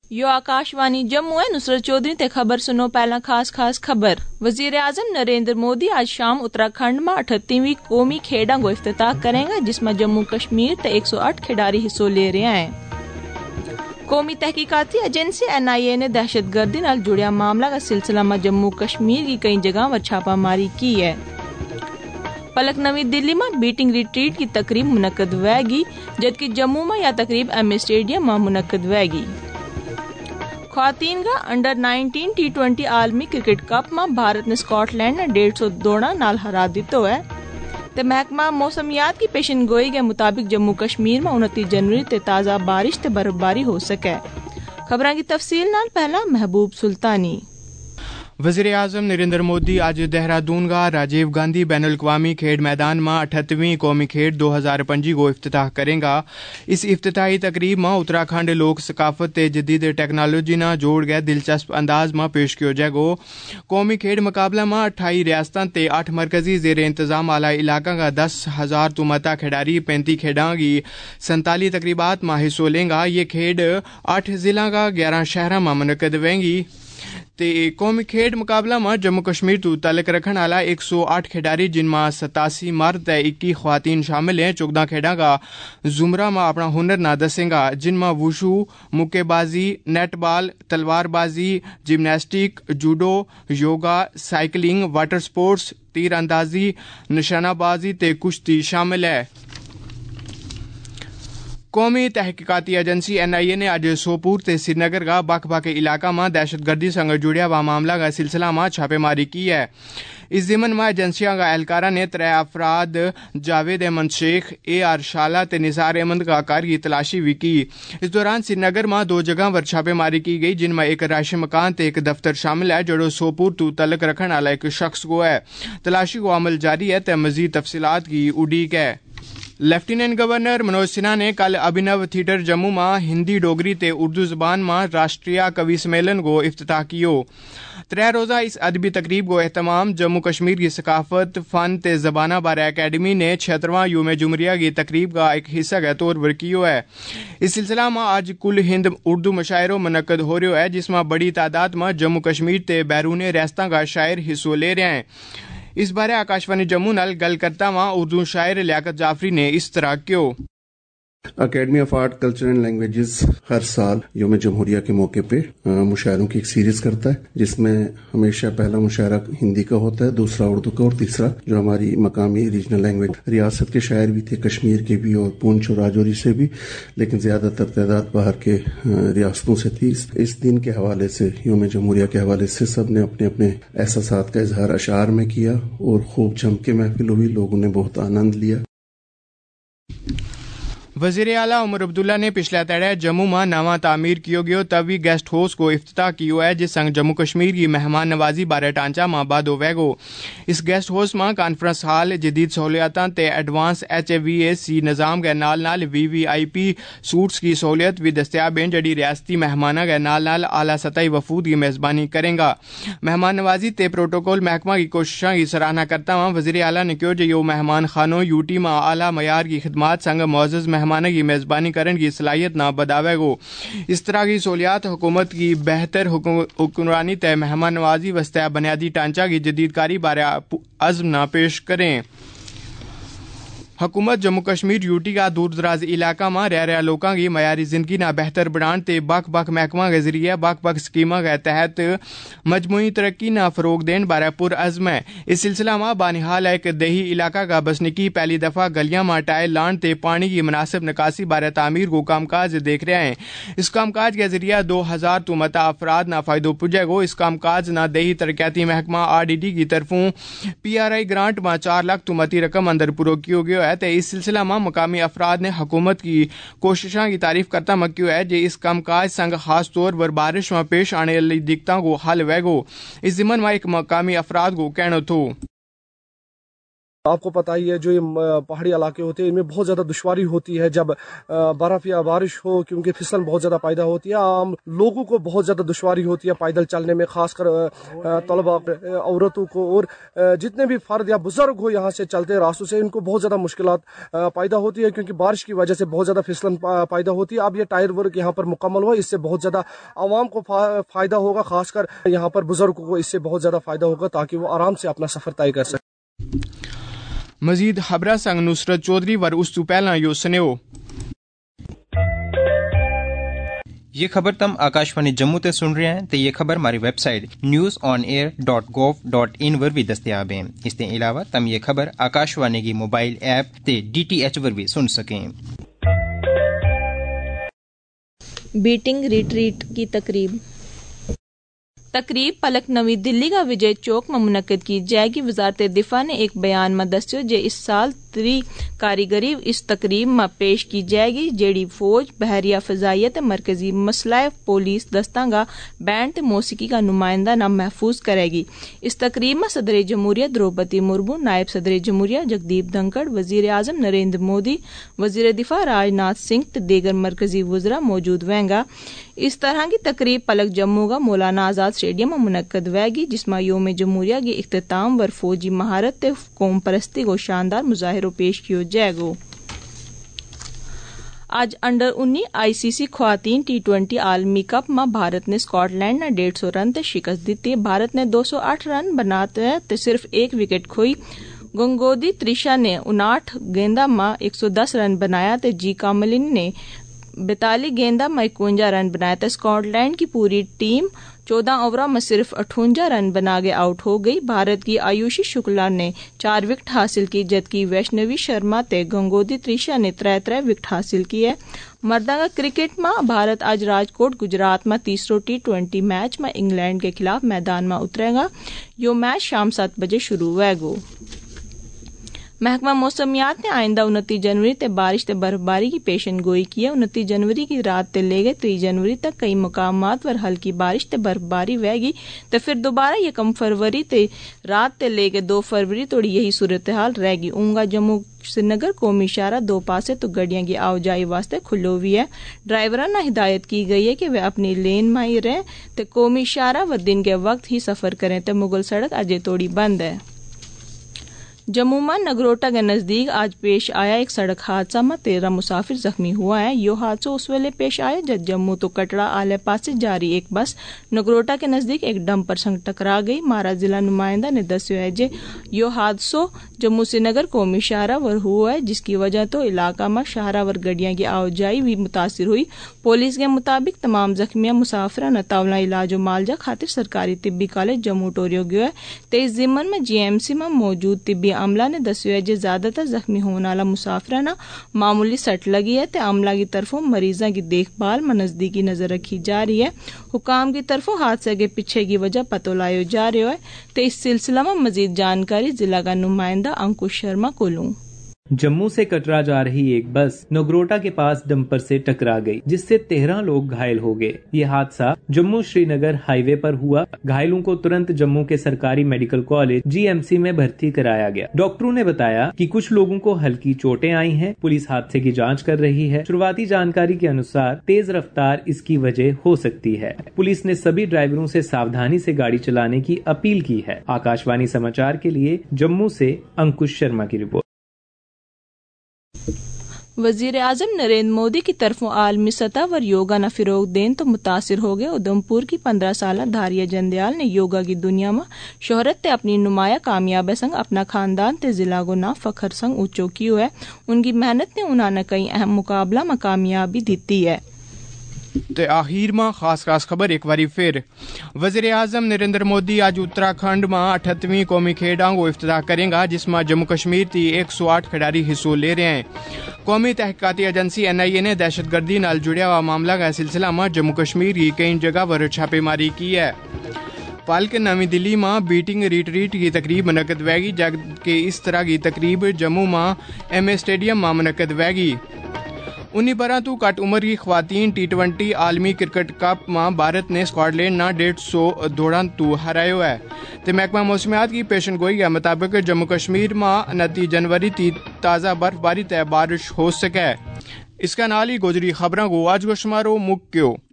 यो आकाशवाणी जम्मू है। नुसरत चौधरी ते खबर सुनो। पहला खास खबर। वजीर आजम नरेंद्र मोदी आज शाम उत्तराखंड में 38वीं कौमी खेडा को इफ्तिताह करेंगे, जिसमें जम्मू कश्मीर ते 108 खिडारी हिस्सो ले रहे हैं। कौमी तहकीकाती एजेंसी NIA ने दहशतगर्दी नाल जुड़िया मामला का सिलसिला में जम्मू कश्मीर की कई जगह पर छापामारी की है। पलक नवी दिल्ली में बीटिंग रिट्रीट की तकरीब मुनक्कद होगी, जबकि जम्मू में यह तकरीब MS स्टेडियम में मुनक्कद होगी। ख्वातीन का अंडर 19 T20 आलमी क्रिकेट कप में भारत ने स्कॉटलैंड ने 150 दौड़ा नाल हरा दितो है। ते महकमा मौसमियात की पेशन गोई के मुताबिक जम्मू कश्मीर में 29 जनवरी ते ताज़ा बारिश ते बर्फबारी हो सके। खबरां की तफसील नाल पहला महबूब सुल्तानी। वज़ीर आज़म नरेंद्र मोदी आज देहरादून का राजीव गांधी बैनुल अक़वामी खेड मैदान में 38वीं कौमी खेड 2025 को इफ्तिताह करेगा। इस इफ्तिताही तकरीब में उत्तराखंड लोक सकाफत ते जदीद टेक्नोलॉजी ना जोड़ गए दिलचस्प अंदाज में पेश किया जाएगा। कौमी खेड मुकाबला में 28 रियासतां ते 8 मरकजी जेर इंतजाम आला इलाका का 10,000 तो मता खिडारी 35 खेडा की 47 तकरीबात में हिस्सो लेंगा। ये खेड 8 जिला का 11 शहर में मुनक़द होंगी। ते कौमी खेड मुकाबला में जम्मू कश्मीर तो ताल्लुक रखने वाला 108 खिडारी, जिनमें 87 मर्द ते 21 ख्वातीन शामिल हैं। 14 खेडा का जुमरा में अपना हुनर ना दसेगा, जिनमें वुशु, मुक्केबाजी, नेटबॉल, तलवारबाजी, gymnastic, judo, yoga, cycling, water sports, तीरंदाजी, निशानाबाजी ते कुश्ती शामिल है। कौमी तहकीकाती एजेंसी NIA ने आज सोपूर ते श्रीनगर का बख इलाका में दहशतगर्दी संग जुड़िया व मामला का सिलसिला में छापेमारी की है। इस ज़िमन में एजेंसियों का एहलकारा ने 3 अफराद जावेद अहमद शेख, AR शाला ते निसार अहमद का कार की तलाशी भी की। इस दौरान श्रीनगर में 2 जगह पर छापेमारी की गई, जिनमें एक राशि मकान ते एक दफ्तर शामिल है, जो सोपूर तो तलक रखने वाला एक शख्स को है। तलाशी को अमल जारी है ते मजीद तफसीलात की उड़ीक है। लेफ्टिनेंट गवर्नर मनोज सिन्हा ने कल अभिनव थिएटर जम्मू में हिंदी, डोगरी ते उर्दू जबान में राष्ट्रीय कवि सम्मेलन को इफ्तिताह कियो। 3 रोज़ा इस अदबी तकरीब को एहतमाम जम्मू कश्मीर की सकाफत, फन ते जबाना बारे अकेडमी ने 76वां यूम जुमरिया की तकरीब का एक हिस्सा के तौर पर कियो है। इस सिलसिला में आज कुल हिंद उर्दू मुशायरो मुनक्कद हो रहा है, जिसमें बड़ी तादाद में जम्मू कश्मीर ते बैरून रियासतां का शायर हिस्सो ले रहे हैं। इस बारे आकाशवाणी जम्मू नाल गल करता हुआ उर्दू शायर लियाकत जाफरी ने इस तरह क्यों। Academy of art, culture and languages हर साल यौम जमहूरिया के मौके पे मुशायरों की एक सीरीज करता है, जिसमें हमेशा पहला मुशायरा हिंदी का होता है, दूसरा उर्दू का और तीसरा जो हमारी मकामी रीजनल लैंग्वेज। रियासत के शायर भी थे, कश्मीर के भी और पूंछ और राजौरी से भी, लेकिन ज्यादातर तादाद बाहर के रियासतों से थी। इस दिन के हवाले से, यौम जमहूरिया के हवाले से सब ने अपने अपने एहसासात का इजहार अशार में किया और खूब जम के महफिल हुई, लोगों ने बहुत आनंद लिया। वज़ीर आला उमर अब्दुल्ला ने पिछले तड़े जम्मू में नवा तामीर कियो गयो तभी गेस्ट हाउस को इफ्तिताह कियो है, जिस संग जम्मू कश्मीर की मेहमान नवाजी बारे ढांचा माबाद होवेगो। इस गेस्ट हाउस में कॉन्फ्रेंस हॉल, जदीद सहूलियातां ते एडवांस HVAC निज़ाम के नाल नाल VVIP सूट्स की सहूलियत भी दस्तियाब हैं, जड़ी रियासती मेहमाना के नाल नाल आला सतही वफूद की मेज़बानी करेगा। मेहमान नवाजी ते प्रोटोकॉल महकमा की कोशिशों की सराहना करता हुआ वज़ीर आला ने कहो जो मेहमान खानों UT में आला मयार की खिदमात संग मुअज़्ज़ज़ मेहमाना की मेज़बानी करने की सलाहियत ना बदावेगो। इस तरह की सहूलियात हुकूमत की बेहतर हुक्मरानी ते मेहमान नवाजी वस्ते बुनियादी ढांचा की जदीदकारी बारे अज़्म ना पेश करें। हुकूमत जम्मू कश्मीर UT का दूर दराज इलाका में रह रहे लोगों की मयारी जिंदगी ना बेहतर बनाने ते बख बख महकमा के जरिए बख बख स्कीमा के तहत मजमूई तरक्की ना फरोग देने बारे पुरअज़्म है। इस सिलसिला में बानिहाल एक देही इलाका का बसनिकी पहली दफा गलियां में टाइल लान ते पानी की मुनासिब निकासी बारे तामीर को कामकाज देख रहे हैं। इस कामकाज के जरिए 2000 तो मता अफराद ना फायदो पुजेगो। इस कामकाज ना देही तरक्याती महकमा RDD की तरफों PRI ग्रांट में 4 लाख तो मती रकम अंदर पुरो कियो गयो है। इस सिलसिला में मकामी अफराद ने हुकूमत की कोशिशों की तारीफ करता मक्यू है जो इस कामकाज संग खास तौर पर बारिश में पेश आने वाली दिक्कतों को हल वेगो। इस जिमन में एक मकामी अफराद को कहना थो। آپ کو پتہ ہی ہے جو یہ پہاڑی علاقے ہوتے ہیں ان میں بہت زیادہ دشواری ہوتی ہے جب برف یا بارش ہو، کیونکہ پھسلن بہت زیادہ پیدا ہوتی ہے. عام لوگوں کو بہت زیادہ دشواری ہوتی ہے پیدل چلنے میں، خاص کر طلباء، عورتوں کو، اور جتنے بھی فرد یا بزرگ ہو یہاں سے چلتے راستوں سے ان کو بہت زیادہ مشکلات پیدا ہوتی ہے، کیونکہ بارش کی وجہ سے بہت زیادہ پھسلن پیدا ہوتی ہے. اب یہ ٹائر ورک یہاں پر مکمل ہوا، اس سے بہت زیادہ عوام کو فائدہ ہوگا، خاص کر یہاں پر بزرگوں کو اس سے بہت زیادہ فائدہ ہوگا تاکہ وہ آرام سے اپنا سفر طے کر سکیں. مزید خبرہ سنگ نصرت چودھری ور اس تو پہلا یو سنیو. یہ خبر تم آکاشوانی جموں تے سن رہے ہیں تے یہ خبر ہماری ویب سائٹ news.on-air.gov.in ور بھی دستیاب ہیں. اس کے علاوہ تم یہ خبر آکاشوانی کی موبائل ایپ تے DTH ور بھی سن سکیں. بیٹنگ ریٹریٹ کی تقریب پلک نوی دلی کا وجے چوک میں منعقد کی جائے گی. وزارت دفاع نے ایک بیان میں دسیو جے اس سال 3 کاریگری اس تقریب میں پیش کی جائے گی جیڑی فوج، بحریہ فضائیہ تے مرکزی مسلح پولیس دستاں کا بینڈ تے موسیقی کا نمائندہ نام محفوظ کرے گی. اس تقریب میں صدر جمہوریہ دروپدی مرمو، نائب صدر جمہوریہ جگدیپ دھنکڑ، وزیر اعظم نریندر مودی، وزیر دفاع راجناتھ سنگھ تے دیگر مرکزی وزراء موجود ہوئیں گا. اس طرح کی تقریب پلک جموں کا مولانا آزاد اسٹیڈیم میں منعقد ہوئے گی جس میں یوم جمہوریہ کے اختتام ور فوجی مہارت تے قوم پرستی کو شاندار مظاہروں پیش کیو جائے گو. آج انڈر 19 ICC خواتین T20 عالمی کپ میں بھارت نے اسکاٹ لینڈ نے 150 رن تے شکست دیتی. بھارت نے 208 رن بناتے تے صرف 1 وکٹ کھوئی. گنگودی تریشا نے 59 گیندہ میں 110 رن بنایا تے جی کاملن نے 42 گیندہ میں 51 رن بنایا تھا. اسکاٹ لینڈ کی پوری ٹیم 14 اووروں میں صرف 58 رن بنا کے آؤٹ ہو گئی. بھارت کی آیوشی شکلا نے 4 وکٹ حاصل کی جبکہ ویشنوی شرما تے گنگودی تریشا نے 3 وکٹ حاصل کیے. مردوں کا کرکٹ میں بھارت آج راجکوٹ گجرات میں تیسرو T20 میچ میں انگلینڈ کے خلاف میدان میں اترے گا. یہ میچ شام 7 بجے شروع ہوئے گا. محکمہ موسمیات نے آئندہ 29 جنوری تے بارش تے برفباری کی پیشن گوئی کی ہے. 29 جنوری کی رات تے لے گئے 3 جنوری تک کئی مقامات پر ہلکی بارش تے برفباری ہوئے گی تے پھر دوبارہ 1 فروری تے رات تے لے کے 2 فروری توڑی یہی صورتحال رہے گی. اونگا جموں سری نگر قومی شاہراہ 2 پاسے تو گڈیاں کی آؤ جائی واسطے کھلو ہوئی ہے. ڈرائیوروں نے ہدایت کی گئی ہے کہ وہ اپنی لین میں ہی رہیں تے قومی شاہراہ و دن کے وقت ہی سفر کریں تے مغل سڑک اجے توڑی بند ہے. جموں میں نگروٹا کے نزدیک آج پیش آیا ایک سڑک حادثہ میں 13 مسافر زخمی ہوا ہے. یہ حادثہ اس ویلے پیش آیا جب جموں تو کٹڑا آلے پاس سے جاری ایک بس نگروٹا کے نزدیک ایک ڈمپر سنگ ٹکرا گئی. مارا ضلع نمائندہ نے دسیا ہے یہ حادثہ جموں سے نگر قومی شاہراہ ور ہوا ہے جس کی وجہ تو علاقہ میں شاہراہ ور گڈیاں کی آؤ جائی بھی متاثر ہوئی. پولیس کے مطابق تمام زخمیاں مسافرہ نہ تولا علاج و معالجہ خاطر سرکاری طبی کالج جموں ٹوریو گیا ہے. تیز ضمن میں GMC میں موجود طبی عملہ نے دسیا ہے زیادہ تر زخمی ہونے والا مسافرہ نہ معمولی سٹ لگی ہے تے عملہ کی طرفوں مریضاں کی دیکھ بھال میں نزدیکی نظر رکھی جا رہی ہے. حکام کی طرفوں حادثے کے پیچھے کی وجہ پتہ لایا جا رہا ہے تے اس سلسلہ میں مزید جانکاری ضلع کا نمائندہ انکش شرما کو لوں. جموں سے کٹرا جا رہی ایک بس نگروٹا کے پاس ڈمپر سے ٹکرا گئی جس سے 13 لوگ گھائل ہو گئے. یہ حادثہ Jammu Srinagar highway پر ہوا. گھائلوں کو ترنت جموں کے سرکاری میڈیکل کالج GMC میں بھرتی کرایا گیا. ڈاکٹروں نے بتایا کہ کچھ لوگوں کو ہلکی چوٹیں آئی ہیں. پولیس حادثے کی جانچ کر رہی ہے. شروعاتی جانکاری کے انوسار تیز رفتار اس کی وجہ ہو سکتی ہے. پولیس نے سبھی ڈرائیوروں سے ساودھانی سے گاڑی چلانے کی اپیل کی ہے. آکاشوانی سماچار کے لیے جموں سے انکش شرما کی رپورٹ. وزیر اعظم نریندر مودی کی طرفوں عالمی سطح پر یوگا نہ فروغ دین تو متاثر ہو گئے. ادھمپور کی 15 سالہ دھاریہ جندیال نے یوگا کی دنیا میں شہرت تے اپنی نمایاں کامیابی سنگ اپنا خاندان تے ضلع کو نہ فخر سنگ اونچو کیو ہے. ان کی محنت نے انہوں نے کئی اہم مقابلہ میں کامیابی دیتی ہے. تے آخر میں خاص خبر ایک باری پھر. وزیر اعظم نریندر مودی آج اتراکھنڈ میں 38ویں قومی کھیڈاں کو افتتاح کریں گا جس میں جموں کشمیر کی 108 کھلاڑی حصہ لے رہے ہیں. قومی تحقیقاتی ایجنسی NIA نے دہشت گردی نال جڑیا ہوا معاملہ کا سلسلہ میں جموں کشمیر کی کئی جگہ پر چھاپے ماری کی ہے. پالک نئی دلی میں بیٹنگ ریٹریٹ کی تقریب منعقد ہوئے گی جبکہ اس طرح کی تقریب جموں میں MA اسٹیڈیم میں منعقد ہوئے گی. 19 برا تو کٹ عمر کی خواتین T20 عالمی کرکٹ کپ میں بھارت نے اسکاٹ لینڈ نہ 150 دوڑاں تو ہرایا ہے تے محکمہ موسمیات کی پیشن گوئی کے مطابق جموں کشمیر میں 29 جنوری تی تازہ برف باری تے بارش ہو سکے. اس کا نال ہی گزری خبراں کو آج کو شمارو مکیو.